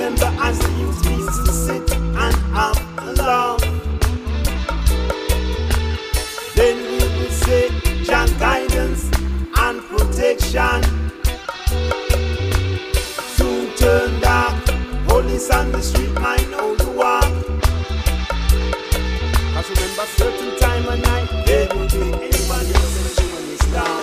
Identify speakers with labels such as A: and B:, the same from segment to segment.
A: remember as the youth we used to sit and have a laugh. Then we would say, Jah guidance and protection. Soon turn dark, police on the street might know you are. Cause remember certain time of night, there will be anybody else when it's down.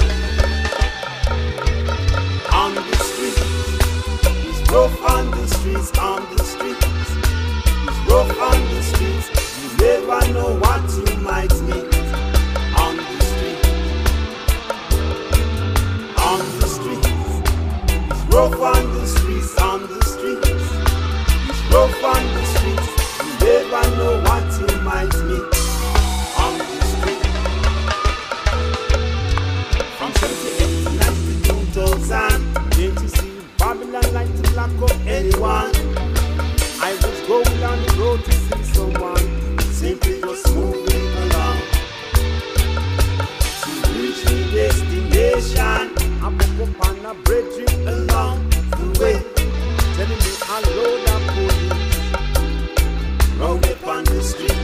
A: On the street, it's rough on the streets, on the streets. It's rough on the streets, you never know what you might meet. On the street, on the streets. It's rough on the streets, on the streets. It's rough on the streets, you never know what you might meet. On the street, from 78 to 2000, can't you see Babylon like to lock up anyone? I was going down the road to see someone, simply just moving along to reach the destination. I woke up on a bridge along the way, telling me a load of police round up on the street,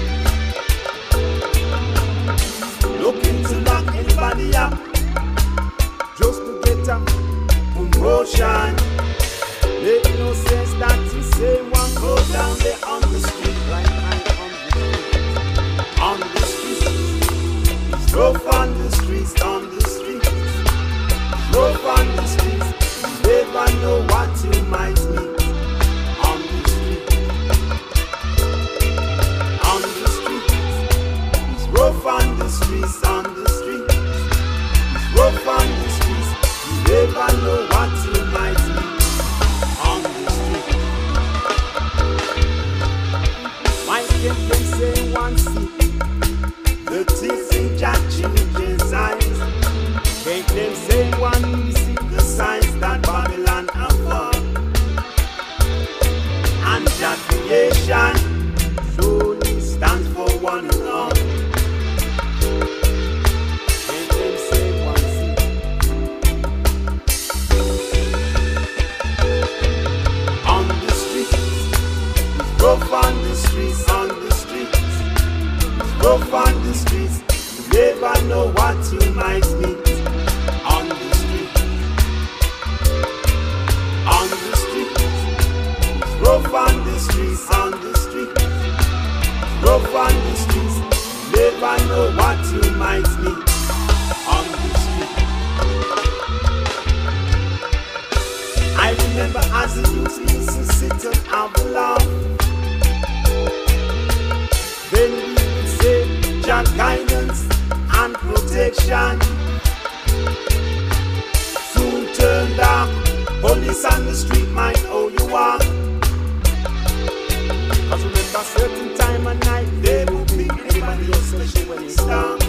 A: looking to lock anybody up, just to get a promotion. Make no sense that you say one go down there on the street, right on the street. It's rough on the streets, on the streets. It's rough on the streets, you never know what you might meet. On the street, on the streets. It's rough on the streets, on the streets. It's rough on the streets, you never know what you might meet. On the street, why can't they say one see the things in Jah changes eyes? Can't they say one we see the signs that Babylon have fallen? And Jah creation surely stands for one and all. Can't they say one see? On the streets, it's rough on the streets, on the streets. It's rough on the streets, you never know what you might meet. On the street, on the streets. It's rough on the streets, on the streets. It's rough on the streets, you never know what you might meet. On the street, I remember as a youth we used to sit and have a laugh. Then we would say, Jah guidance and protection. Soon turn dark, police on the street might know you are. Cause remember certain time of night, there will be anybody else, especially when it's dark.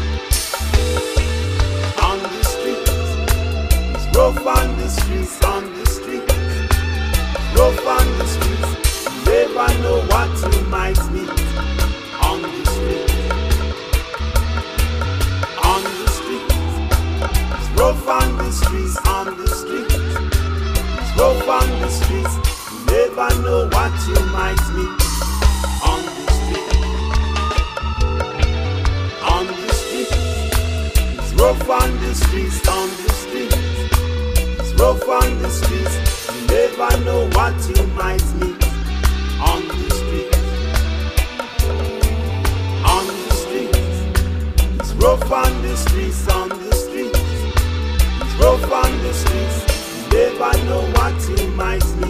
A: On the streets, it's rough on the streets, on the streets. Rough on the streets, you never know what you might meet. On the street, on the streets. It's rough on the streets, on the streets. It's rough on the streets, you never know what you might meet. On the street, on the streets. It's rough on the streets, on the streets. It's rough on the streets, you never know what you might meet. On the street, on the streets. It's rough on the streets, on the streets. It's rough on the streets, you never know what you might meet.